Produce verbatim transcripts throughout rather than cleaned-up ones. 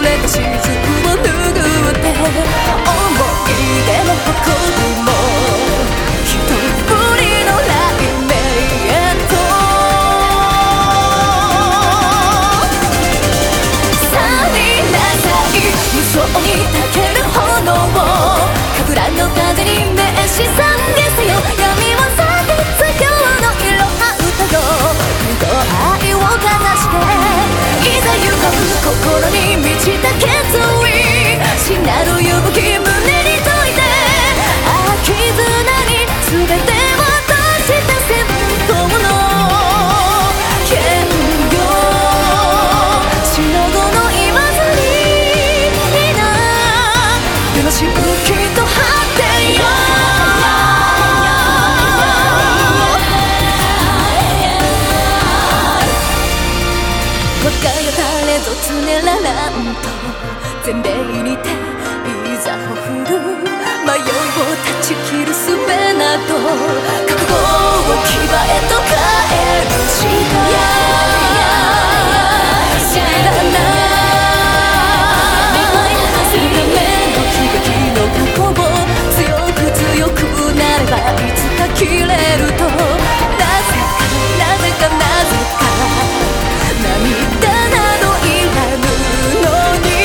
れた雫を拭って思い出も誇りも一人の雷鳴へと去りなさい無双にたける炎を神楽の風に召し懺悔せよ闇は去って今日の色は歌よ二度愛をかざしていざ行こう心に満ちた決意しなる勇気胸に解いてああ絆に全て渡した戦闘の剣よしのごの言わずにいいなよろしくきっと果てよ我がよ誰ぞつねららんと全米にていざほふる迷いを断ち切る術など覚悟を牙へと変えるしか知らないするための悲劇の過去を強く強くなればいつか切れるとなぜかなぜかなぜか涙などいらぬのに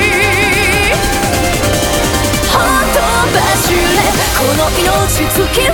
ほとばしれこの命尽きる